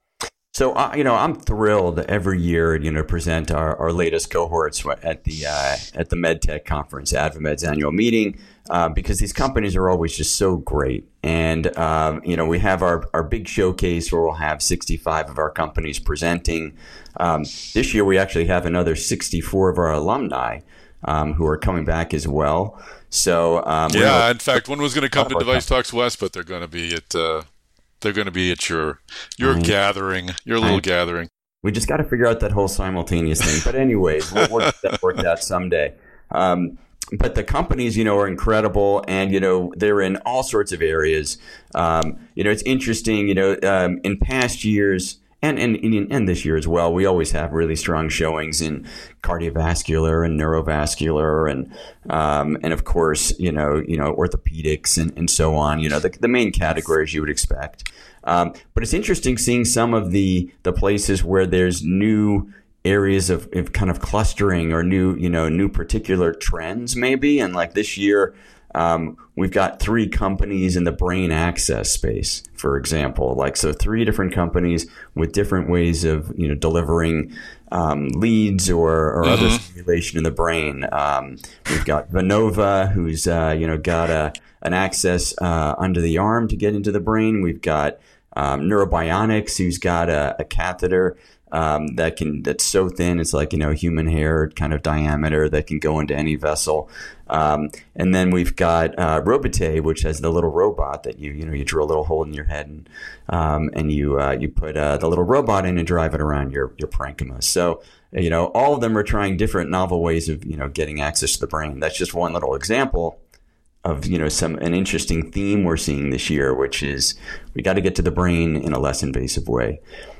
So, uh, you know, I'm thrilled every year, you know, to present our, our latest cohorts at the uh, at the MedTech conference, AdvaMed's annual meeting, uh, because these companies are always just so great. And, um, you know, we have our, our big showcase where we'll have sixty-five of our companies presenting. Um, this year, we actually have another sixty-four of our alumni um, who are coming back as well. So, um, yeah, in fact, one was going to come to Oh, Device okay. Talks West, but they're going to be at uh, they're going to be at your your I- gathering, your little I- gathering. We just got to figure out that whole simultaneous thing. But anyways, we'll, we'll get that worked out someday. Um, but the companies, you know, are incredible, and you know they're in all sorts of areas. Um, you know, it's interesting. You know, um, in past years, and and and this year as well, we always have really strong showings in cardiovascular and neurovascular, and um, and of course, you know, you know, orthopedics and, and so on. You know, the the main categories you would expect. Um, but it's interesting seeing some of the the places where there's new areas of, of kind of clustering or new, you know, new particular trends maybe. And like this year, um, we've got three companies in the brain access space, for example. Like, so three different companies with different ways of, you know, delivering um, leads or, or mm-hmm. other stimulation in the brain. Um, we've got Venova, who's, uh, you know, got a, an access uh, under the arm to get into the brain. We've got um, Neurobionics, who's got a, a catheter Um, that can that's so thin it's like, you know, human hair kind of diameter that can go into any vessel. Um, and then we've got uh, Robite, which has the little robot that you you know you drill a little hole in your head and um, and you uh, you put uh, the little robot in and drive it around your your parenchyma. So you know all of them are trying different novel ways of you know getting access to the brain. That's just one little example of you know some an interesting theme we're seeing this year, which is we got to get to the brain in a less invasive way.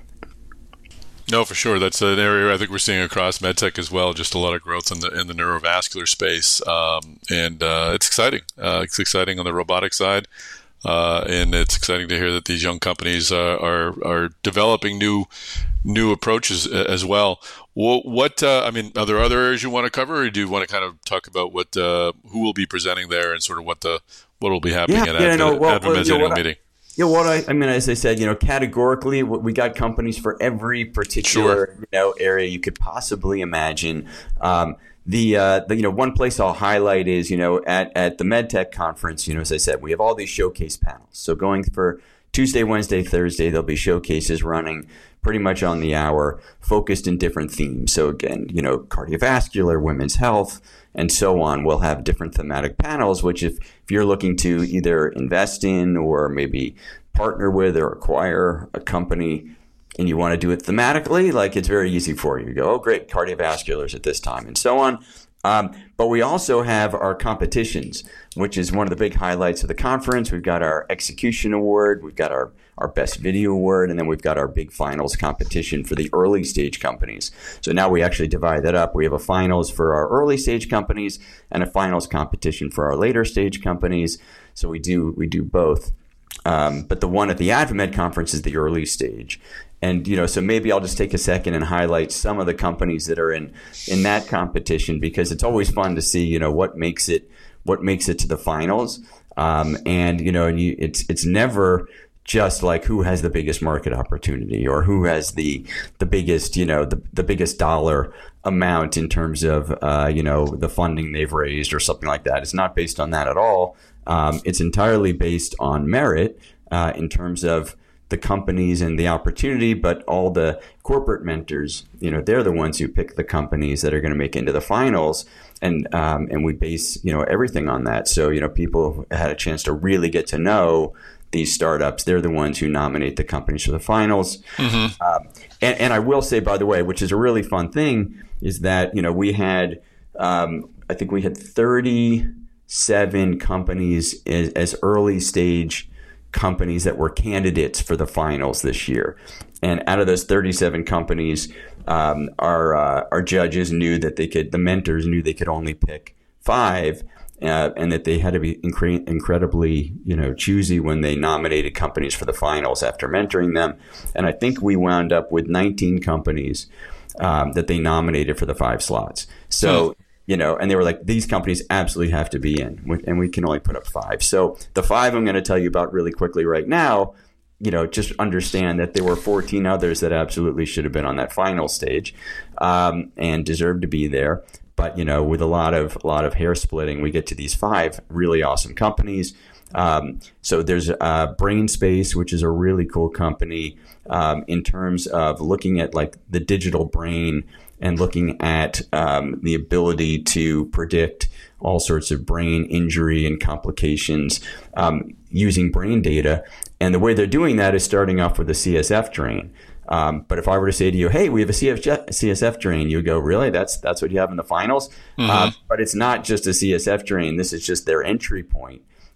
No, for sure. That's an area I think we're seeing across medtech as well. Just a lot of growth in the in the neurovascular space, um, and uh, it's exciting. Uh, it's exciting on the robotic side, uh, and it's exciting to hear that these young companies uh, are are developing new new approaches as well. What, what uh, I mean, are there other areas you want to cover, or do you want to kind of talk about what uh, who will be presenting there and sort of what the what will be happening yeah, at yeah, AdvaMed's no, well, well, annual I, meeting? Yeah, what I, I mean, as I said, you know, categorically, we got companies for every particular sure. you know area you could possibly imagine. Um, the, uh, the you know one place I'll highlight is you know at at the MedTech conference. You know, as I said, we have all these showcase panels. So going for Tuesday, Wednesday, Thursday, there'll be showcases running pretty much on the hour, focused in different themes. So again, you know, cardiovascular, women's health, and so on. We'll have different thematic panels, which if, if you're looking to either invest in or maybe partner with or acquire a company and you want to do it thematically, like it's very easy for you. You go, oh, great, cardiovasculars at this time and so on. Um, but we also have our competitions, which is one of the big highlights of the conference. We've got our execution award, we've got our, our best video award, and then we've got our big finals competition for the early stage companies. So now we actually divide that up. We have a finals for our early stage companies and a finals competition for our later stage companies. So we do we do both. Um, but the one at the AdvaMed conference is the early stage. And, you know, so maybe I'll just take a second and highlight some of the companies that are in, in that competition, because it's always fun to see, you know, what makes it, what makes it to the finals. Um, and, you know, and you, it's, it's never just like who has the biggest market opportunity or who has the, the biggest, you know, the, the biggest dollar amount in terms of, uh, you know, the funding they've raised or something like that. It's not based on that at all. Um, it's entirely based on merit, uh, in terms of the companies and the opportunity, but all the corporate mentors, you know, they're the ones who pick the companies that are going to make it into the finals. And, um, and we base, you know, everything on that. So, you know, people had a chance to really get to know these startups. They're the ones who nominate the companies for the finals. Mm-hmm. Um, and, and I will say, by the way, which is a really fun thing, is that, you know, we had, um, I think we had thirty-seven companies as, as early stage companies that were candidates for the finals this year. And out of those thirty-seven companies, um, our uh, our judges knew that they could, the mentors knew they could only pick five, uh, and that they had to be incre- incredibly, you know, choosy when they nominated companies for the finals after mentoring them. And I think we wound up with nineteen companies um, that they nominated for the five slots. So. Hmm. You know, and they were like, these companies absolutely have to be in, and we can only put up five. So the five I'm going to tell you about really quickly right now, you know, just understand that there were fourteen others that absolutely should have been on that final stage, um, and deserved to be there. But, you know, with a lot of a lot of hair splitting, we get to these five really awesome companies. Um, so there's uh, BrainSpace, which is a really cool company um, in terms of looking at like the digital brain and looking at um, the ability to predict all sorts of brain injury and complications um, using brain data. And the way they're doing that is starting off with a C S F drain. Um, but if I were to say to you, hey, we have a C S F drain, you would go, really? That's that's what you have in the finals? Mm-hmm. Uh, but it's not just a C S F drain. This is just their entry point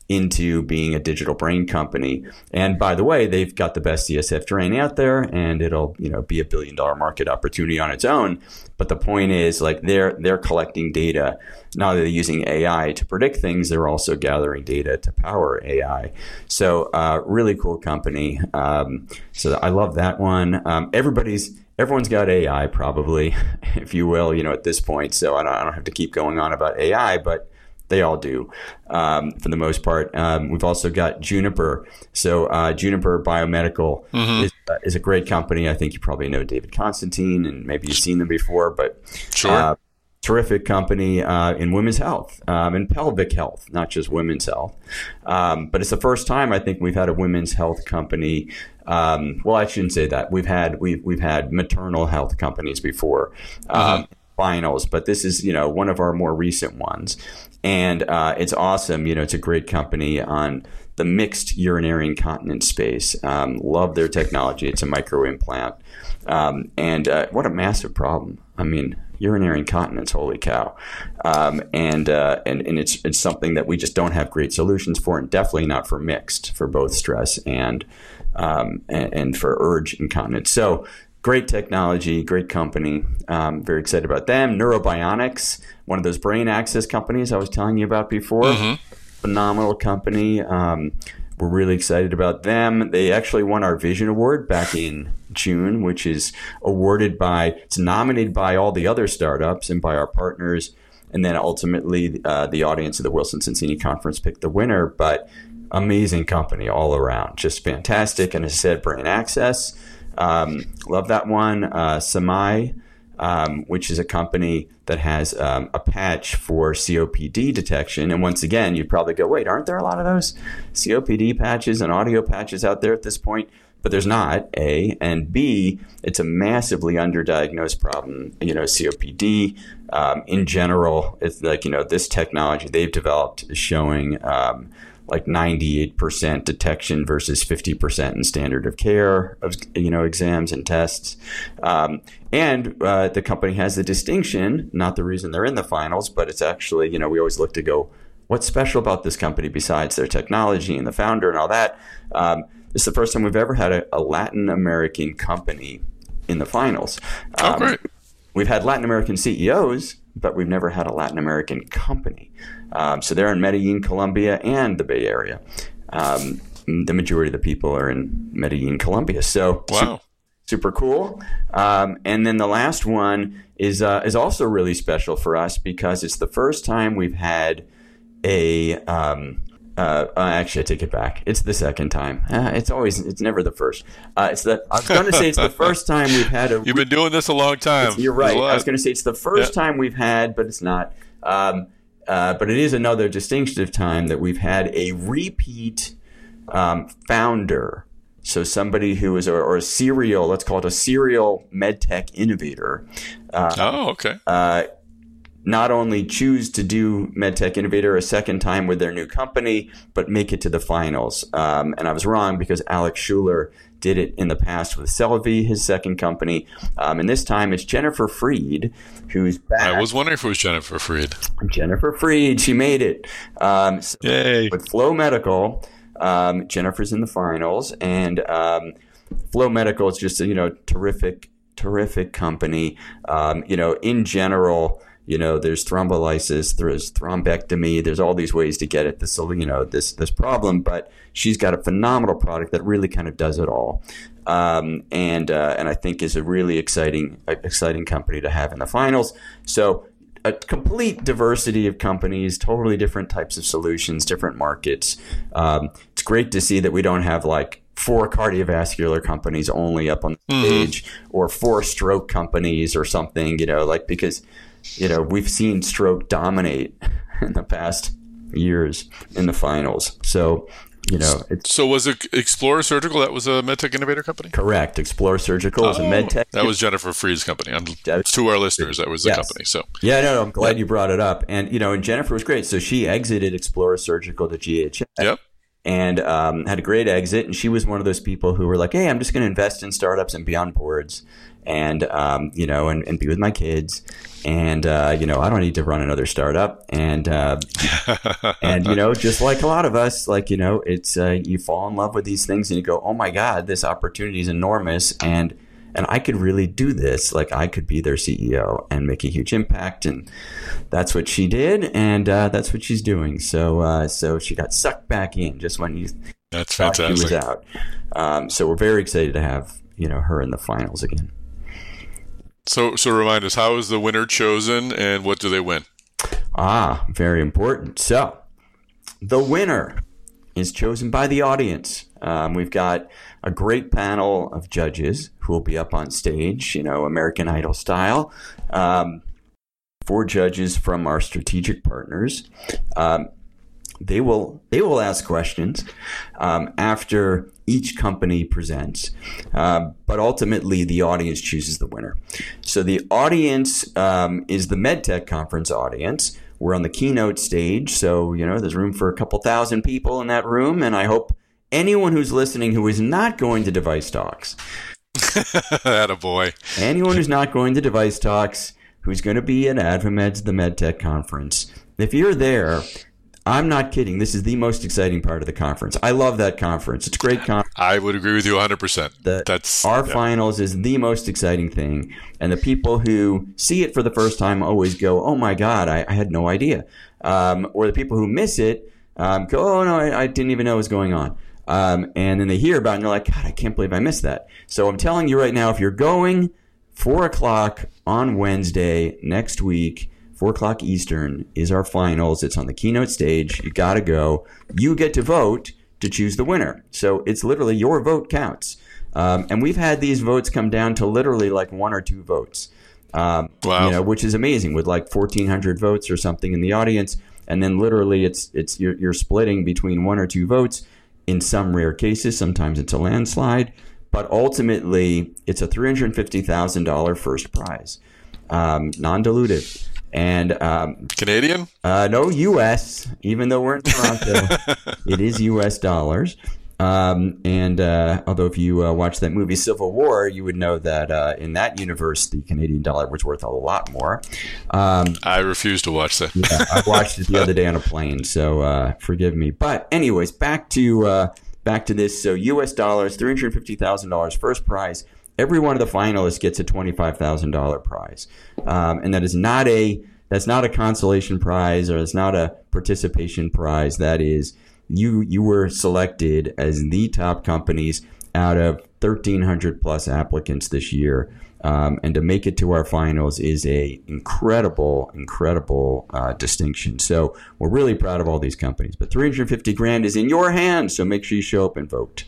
into being a digital brain company. And by the way, they've got the best C S F drain out there, and it'll, you know, be a billion dollar market opportunity on its own. But the point is, like, they're they're collecting data. Not only are they using A I to predict things, they're also gathering data to power A I. So uh, really cool company. Um, so I love that one. Um, everybody's everyone's got A I probably, if you will, you know, at this point. So I don't, I don't have to keep going on about A I, but they all do, um, for the most part. Um, we've also got Juniper. So uh, Juniper Biomedical mm-hmm. is, uh, is a great company. I think you probably know David Constantine, and maybe you've seen them before. But sure. uh, terrific company uh, in women's health, um, and pelvic health, not just women's health. Um, but it's the first time I think we've had a women's health company. Um, well, I shouldn't say that. We've had we've we've had maternal health companies before. Um, mm-hmm. Finals, but this is, you know, one of our more recent ones. And uh, it's awesome. You know, it's a great company on the mixed urinary incontinence space. Um, love their technology. It's a micro implant. Um, and uh, what a massive problem. I mean, urinary incontinence, holy cow. Um, and, uh, and and it's it's something that we just don't have great solutions for, and definitely not for mixed, for both stress and um, and, and for urge incontinence. So great technology, great company. Um, very excited about them. Neurobionics, one of those brain access companies I was telling you about before. Mm-hmm. Phenomenal company. Um, we're really excited about them. They actually won our Vision Award back in June, which is awarded by, it's nominated by all the other startups and by our partners. And then ultimately uh, the audience of the Wilson Sonsini Conference picked the winner. But amazing company all around. Just fantastic. And as I said, brain access. Um, love that one. Uh, Samai, um, which is a company that has um, a patch for C O P D detection. And once again, you'd probably go, wait, aren't there a lot of those C O P D patches and audio patches out there at this point? But there's not, A. And B, it's a massively underdiagnosed problem. You know, C O P D um, in general, it's like, you know, this technology they've developed is showing um, like ninety-eight percent detection versus fifty percent in standard of care of, you know, exams and tests. Um, and uh, the company has the distinction, not the reason they're in the finals, but it's actually, you know, we always look to go, what's special about this company besides their technology and the founder and all that? Um, this is the first time we've ever had a, a Latin American company in the finals. Um, oh, great. We've had Latin American C E Os, but we've never had a Latin American company. Um, so they're in Medellin, Colombia, and the Bay Area. Um, the majority of the people are in Medellin, Colombia. So wow. super, super cool. Um, and then the last one is uh, is also really special for us because it's the first time we've had a. Um, uh, uh, actually, I take it back. It's the second time. Uh, it's always. It's never the first. Uh, it's the. I was going to say it's the first time we've had a. You've been doing this a long time. You're right. I was going to say it's the first yeah. time we've had, but it's not. Um, Uh, but it is another distinctive time that we've had a repeat um, founder. So somebody who is, a, or a serial, let's call it a serial medtech innovator. Uh, oh, okay. Uh, not only choose to do medtech innovator a second time with their new company, but make it to the finals. Um, and I was wrong because Alex Schuler did it in the past with Celavi, his second company. Um, and this time it's Jennifer Freed, who's back. I was wondering if it was Jennifer Freed. Jennifer Freed, she made it. Um, so Yay. With Flow Medical, um, Jennifer's in the finals. And um, Flow Medical is just a, you know, terrific, terrific company. Um, you know, in general, you know, there's thrombolysis, there's thrombectomy, there's all these ways to get at this, you know, this this problem. But she's got a phenomenal product that really kind of does it all, um, and uh, and I think is a really exciting exciting company to have in the finals. So a complete diversity of companies, totally different types of solutions, different markets. Um, it's great to see that we don't have like four cardiovascular companies only up on the mm-hmm. stage, or four stroke companies or something, you know, like because. You know, we've seen stroke dominate in the past years in the finals. So, you know. It's, so was it Explorer Surgical? That was a medtech innovator company? Correct. Explorer Surgical oh, is a medtech. That was Jennifer Freed's company. I'm, to our listeners, that was the yes. company. So Yeah, no, no, I'm glad yeah. you brought it up. And, you know, and Jennifer was great. So she exited Explorer Surgical to G H S. Yep. and um, had a great exit. And she was one of those people who were like, hey, I'm just going to invest in startups and be on boards and, um, you know, and, and be with my kids. And, uh, you know, I don't need to run another startup. And, uh, and, you know, just like a lot of us, like, you know, it's, uh, you fall in love with these things and you go, oh my God, this opportunity is enormous. And, and I could really do this. Like I could be their C E O and make a huge impact. And that's what she did. And, uh, that's what she's doing. So, uh, so she got sucked back in just when you that's thought fantastic. she was out. Um, so we're very excited to have, you know, her in the finals again. So, so remind us, how is the winner chosen and what do they win? Ah, very important. So, the winner is chosen by the audience. Um, we've got a great panel of judges who will be up on stage, you know, American Idol style. Um, four judges from our strategic partners. Um, they will they will ask questions um, after each company presents, uh, but ultimately the audience chooses the winner. So the audience um, is the MedTech conference audience. We're on the keynote stage, so you know there's room for a couple thousand people in that room, and I hope anyone who's listening who is not going to Device Talks, attaboy, anyone who's not going to Device Talks, who's going to be at AdvaMed's the MedTech conference, if you're there, I'm not kidding. This is the most exciting part of the conference. I love that conference. It's a great conference. I would agree with you one hundred percent. The, That's our yeah. finals is the most exciting thing. And the people who see it for the first time always go, oh, my God, I, I had no idea. Um, or the people who miss it um, go, oh, no, I, I didn't even know what was going on. Um, and then they hear about it and they're like, God, I can't believe I missed that. So I'm telling you right now, if you're going four o'clock on Wednesday next week, four o'clock Eastern is our finals. It's on the keynote stage. You got to go. You get to vote to choose the winner. So it's literally your vote counts. Um, and we've had these votes come down to literally like one or two votes, um, wow. you know, which is amazing with like fourteen hundred votes or something in the audience. And then literally it's it's you're, you're splitting between one or two votes in some rare cases. Sometimes it's a landslide. But ultimately, it's a three hundred fifty thousand dollars first prize, um, non-dilutive. And um, Canadian? Uh, no, U S. Even though we're in Toronto, it is U S dollars. Um, and uh, although if you uh, watch that movie Civil War, you would know that uh, in that universe, the Canadian dollar was worth a lot more. Um, I refuse to watch that. yeah, I watched it the other day on a plane, so uh, forgive me. But anyways, back to uh, back to this. So U S dollars, three hundred fifty thousand dollars first prize. Every one of the finalists gets a twenty-five thousand dollars prize, um, and that is not a that's not a consolation prize or it's not a participation prize. That is you you were selected as the top companies out of thirteen hundred plus applicants this year, um, and to make it to our finals is a incredible incredible uh, distinction. So we're really proud of all these companies. But three hundred fifty grand is in your hands, so make sure you show up and vote.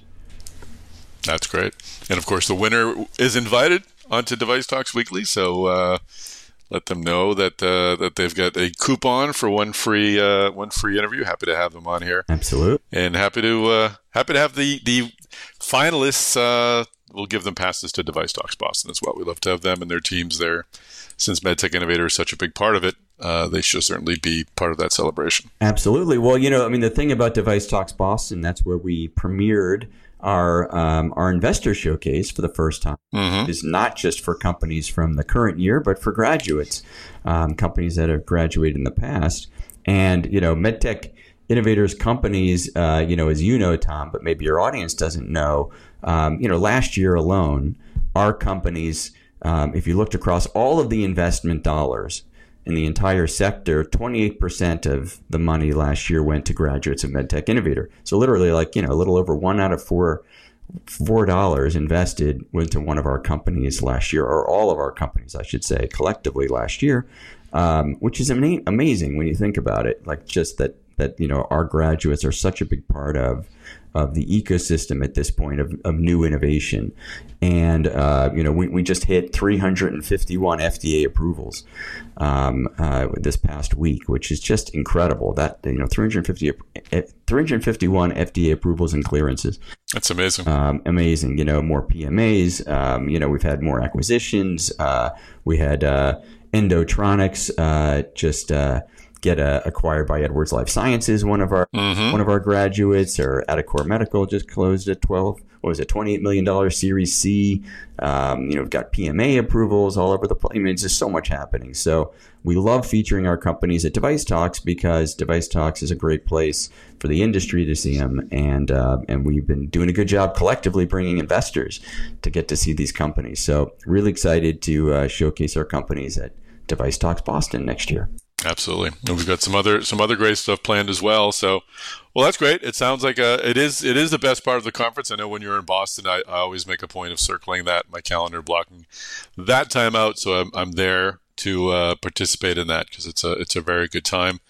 That's great. And of course, the winner is invited onto Device Talks Weekly. So uh, let them know that uh, that they've got a coupon for one free uh, one free interview. Happy to have them on here. Absolutely. And happy to uh, happy to have the the finalists. Uh, we'll give them passes to Device Talks Boston as well. We love to have them and their teams there. Since MedTech Innovator is such a big part of it, uh, they should certainly be part of that celebration. Absolutely. Well, you know, I mean, the thing about Device Talks Boston, that's where we premiered our um, our investor showcase for the first time. Mm-hmm. Is not just for companies from the current year, but for graduates, um, companies that have graduated in the past. And, you know, MedTech Innovators companies, uh, you know, as you know, Tom, but maybe your audience doesn't know, um, you know, last year alone, our companies, um, if you looked across all of the investment dollars in the entire sector, twenty-eight percent of the money last year went to graduates of MedTech Innovator. So literally like, you know, a little over one out of four, four dollars invested went to one of our companies last year, or all of our companies, I should say, collectively last year, um, which is ama- amazing when you think about it. Like just that, that, you know, our graduates are such a big part of of the ecosystem at this point of, of new innovation. And, uh, you know, we, we just hit three hundred fifty-one F D A approvals um, uh, this past week, which is just incredible. That, you know, three hundred fifty, three hundred fifty-one F D A approvals and clearances. That's amazing. Um, amazing. You know, more P M As. Um, you know, we've had more acquisitions. Uh, we had uh, Endotronics uh, just... Uh, get uh, acquired by Edwards Life Sciences, one of our mm-hmm. one of our graduates, or Adicor Medical just closed at twelve. What was it? twenty-eight million dollars Series C. Um, you know, we've got P M A approvals all over the place. I mean, it's just so much happening. So we love featuring our companies at Device Talks because Device Talks is a great place for the industry to see them, and uh, and we've been doing a good job collectively bringing investors to get to see these companies. So really excited to uh, showcase our companies at Device Talks Boston next year. Absolutely, and we've got some other some other great stuff planned as well. So, well, that's great. It sounds like a, it is it is the best part of the conference. I know when you're in Boston, I, I always make a point of circling that in my calendar, blocking that time out, so I'm I'm there to uh, participate in that because it's a it's a very good time,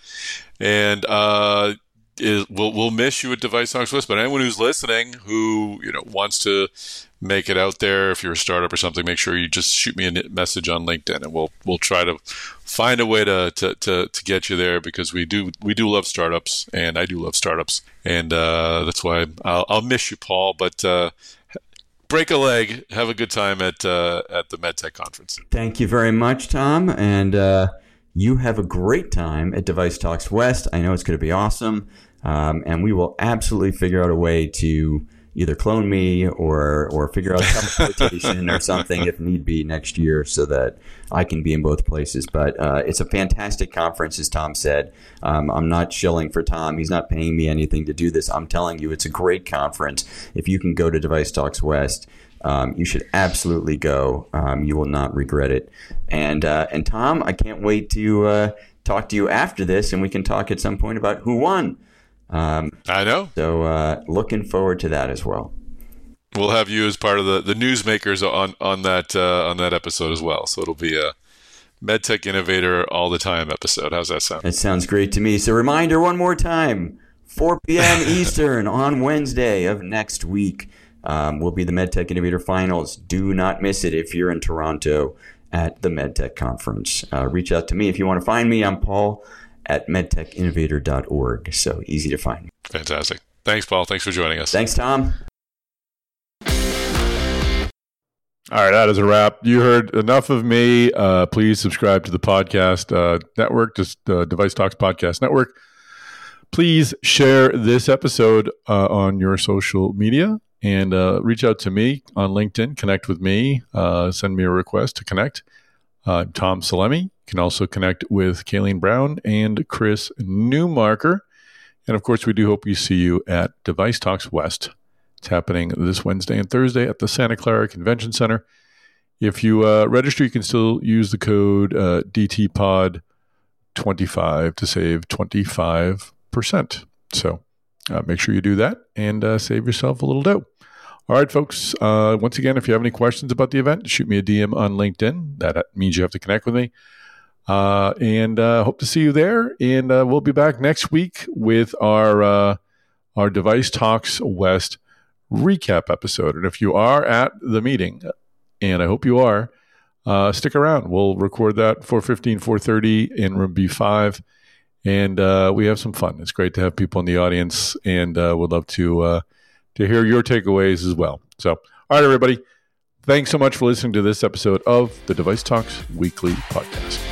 and uh, it, we'll we'll miss you at Device Talks West. But anyone who's listening who you know wants to make it out there, if you're a startup or something, make sure you just shoot me a message on LinkedIn, and we'll we'll try to find a way to to to, to get you there because we do we do love startups, and I do love startups, and uh, that's why I'll, I'll miss you, Paul. But uh, break a leg, have a good time at uh, at the MedTech conference. Thank you very much, Tom, and uh, you have a great time at Device Talks West. I know it's going to be awesome, um, and we will absolutely figure out a way to either clone me or or figure out some rotation or something if need be next year so that I can be in both places. But uh, it's a fantastic conference, as Tom said. Um, I'm not shilling for Tom. He's not paying me anything to do this. I'm telling you, it's a great conference. If you can go to Device Talks West, um, you should absolutely go. Um, you will not regret it. And, uh, and Tom, I can't wait to uh, talk to you after this, and we can talk at some point about who won. Um, I know. So uh, looking forward to that as well. We'll have you as part of the, the newsmakers on on that uh, on that episode as well. So it'll be a MedTech Innovator all the time episode. How's that sound? It sounds great to me. So reminder one more time, four p.m. Eastern on Wednesday of next week um, will be the MedTech Innovator Finals. Do not miss it if you're in Toronto at the MedTech Conference. Uh, reach out to me if you want to find me. I'm Paul at medtech innovator dot org. So easy to find. Fantastic. Thanks, Paul. Thanks for joining us. Thanks, Tom. All right, that is a wrap. You heard enough of me. Uh, please subscribe to the podcast uh, network, just uh, Device Talks Podcast Network. Please share this episode uh, on your social media and uh, reach out to me on LinkedIn. Connect with me. Uh, send me a request to connect. Uh, Tom Salemi. You can also connect with Kayleen Brown and Chris Newmarker. And of course, we do hope we see you at Device Talks West. It's happening this Wednesday and Thursday at the Santa Clara Convention Center. If you uh, register, you can still use the code uh, D T pod twenty-five to save twenty-five percent. So uh, make sure you do that and uh, save yourself a little dough. All right, folks. Uh, once again, if you have any questions about the event, shoot me a D M on LinkedIn. That means you have to connect with me. Uh, and uh, hope to see you there. And uh, we'll be back next week with our uh, our Device Talks West recap episode. And if you are at the meeting, and I hope you are, uh, stick around. We'll record that four fifteen, four thirty in room B five. And uh, we have some fun. It's great to have people in the audience, and uh, would love to uh, to hear your takeaways as well. So, all right, everybody. Thanks so much for listening to this episode of the Device Talks Weekly Podcast.